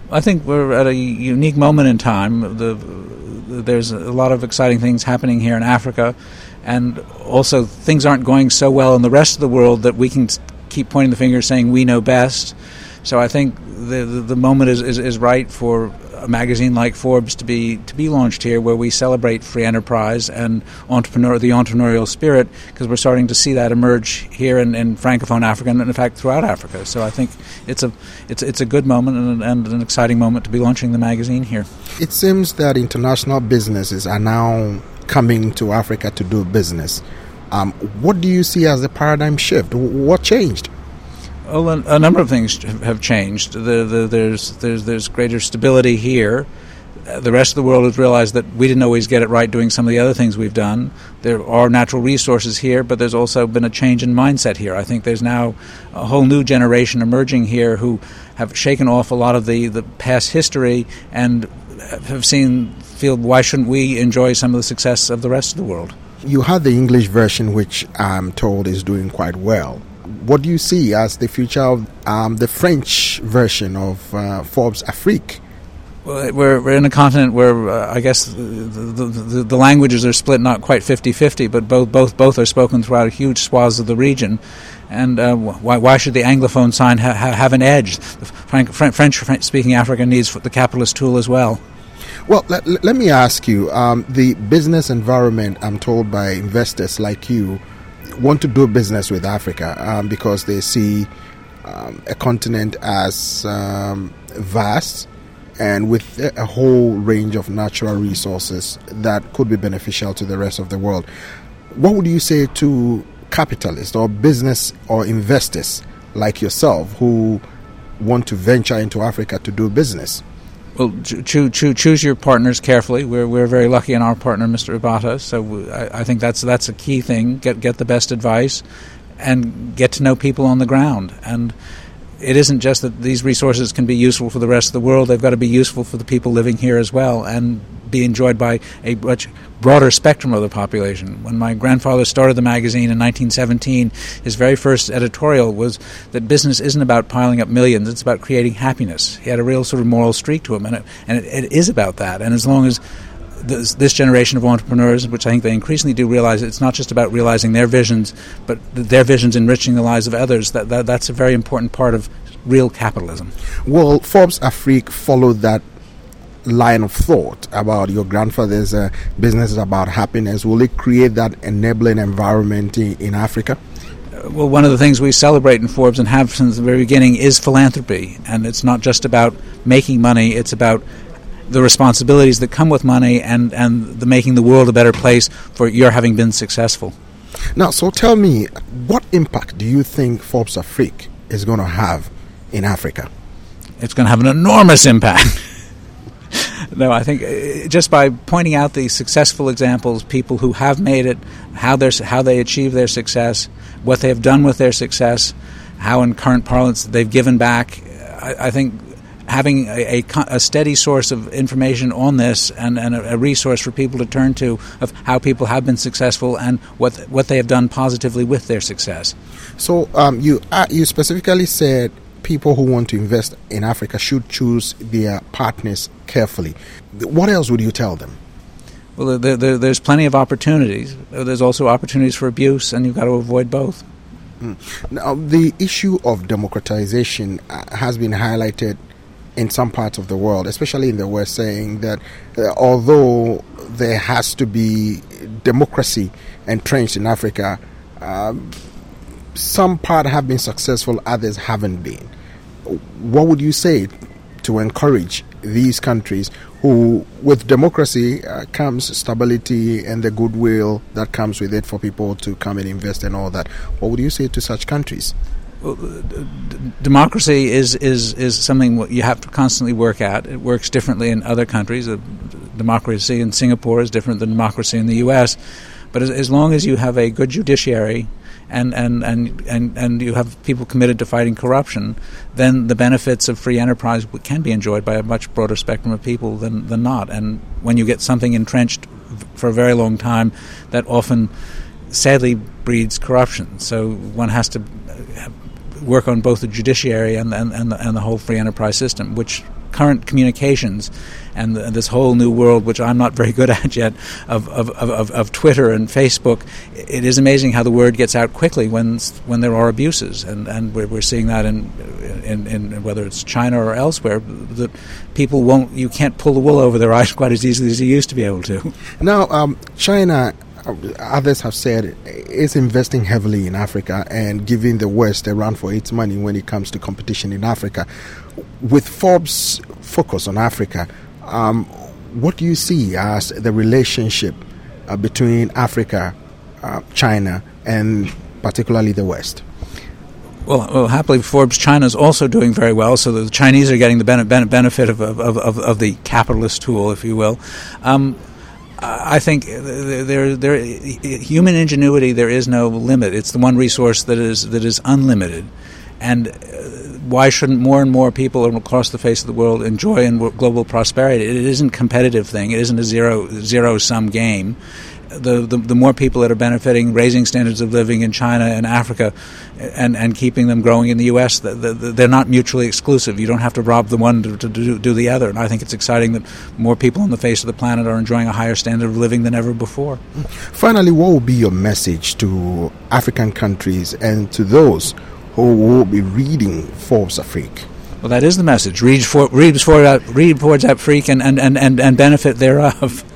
I think we're at a unique moment in time. There's a lot of exciting things happening here in Africa, and also things aren't going so well in the rest of the world that we can keep pointing the finger saying we know best. So I think the moment is right for a magazine like Forbes to be launched here, where we celebrate free enterprise and the entrepreneurial spirit, because we're starting to see that emerge here in Francophone Africa and in fact throughout Africa. So I think it's a good moment and an exciting moment to be launching the magazine here. It seems that international businesses are now coming to Africa to do business. What do you see as the paradigm shift? What changed? Well, a number of things have changed. There's greater stability here. The rest of the world has realized that we didn't always get it right doing some of the other things we've done. There are natural resources here, but there's also been a change in mindset here. I think there's now a whole new generation emerging here who have shaken off a lot of the past history and have feel why shouldn't we enjoy some of the success of the rest of the world? You had the English version, which I'm told is doing quite well. What do you see as the future of the French version of Forbes Afrique? Well, we're in a continent where I guess the languages are split not quite 50-50, but both are spoken throughout huge swaths of the region. And why should the Anglophone sign have an edge? French-speaking Africa needs the capitalist tool as well. Well, let me ask you, the business environment, I'm told by investors like you, want to do business with Africa because they see a continent as vast and with a whole range of natural resources that could be beneficial to the rest of the world. What would you say to capitalists or business or investors like yourself who want to venture into Africa to do business? Well, choose your partners carefully. We're very lucky in our partner, Mr. Ibata. So I think that's a key thing. Get the best advice, and get to know people on the ground. And it isn't just that these resources can be useful for the rest of the world. They've got to be useful for the people living here as well, and be enjoyed by a much broader spectrum of the population. When my grandfather started the magazine in 1917, his very first editorial was that business isn't about piling up millions, it's about creating happiness. He had a real sort of moral streak to him, and it is about that. And as long as this generation of entrepreneurs, which I think they increasingly do realize, it's not just about realizing their visions, but their visions enriching the lives of others, that's a very important part of real capitalism. Well, Forbes Afrique followed that line of thought about your grandfather's business is about happiness. Will it create that enabling environment in Africa? Well, one of the things we celebrate in Forbes and have since the very beginning is philanthropy. And it's not just about making money, it's about the responsibilities that come with money and the making the world a better place for your having been successful. Now, so tell me, what impact do you think Forbes Afrique is going to have in Africa? It's going to have an enormous impact. No, I think just by pointing out the successful examples, people who have made it, how they achieve their success, what they have done with their success, how in current parlance they've given back, I think having a steady source of information on this and a resource for people to turn to of how people have been successful and what they have done positively with their success. So you specifically said people who want to invest in Africa should choose their partners carefully. What else would you tell them? Well, there's plenty of opportunities. There's also opportunities for abuse, and you've got to avoid both. Now, the issue of democratization has been highlighted in some parts of the world, especially in the West, saying that although there has to be democracy entrenched in Africa, some parts have been successful, others haven't been. What would you say to encourage these countries who, with democracy comes stability and the goodwill that comes with it for people to come and invest and all that? What would you say to such countries? Well, democracy is something you have to constantly work at. It works differently in other countries. Democracy in Singapore is different than democracy in the U.S. But as long as you have a good judiciary and you have people committed to fighting corruption, then the benefits of free enterprise can be enjoyed by a much broader spectrum of people than not. And when you get something entrenched for a very long time, that often sadly breeds corruption. So one has to work on both the judiciary and the whole free enterprise system, which current communications and this whole new world, which I'm not very good at yet, of Twitter and Facebook. It is amazing how the word gets out quickly when there are abuses, and we're seeing that in whether it's China or elsewhere. That people you can't pull the wool over their eyes quite as easily as you used to be able to. Now, China, others have said, is investing heavily in Africa and giving the West a run for its money when it comes to competition in Africa. With Forbes' focus on Africa, what do you see as the relationship between Africa, China, and particularly the West? Well, happily, Forbes China is also doing very well, so the Chinese are getting the benefit of the capitalist tool, if you will. I think human ingenuity, there is no limit. It's the one resource that is unlimited. And why shouldn't more and more people across the face of the world enjoy global prosperity? It isn't a competitive thing. It isn't a zero-sum game. The more people that are benefiting, raising standards of living in China and Africa and keeping them growing in the U.S., they're not mutually exclusive. You don't have to rob the one to do the other. And I think it's exciting that more people on the face of the planet are enjoying a higher standard of living than ever before. Finally, what will be your message to African countries and to those who will be reading Forbes Afrique? Well, that is the message. Read Forbes Afrique and benefit thereof.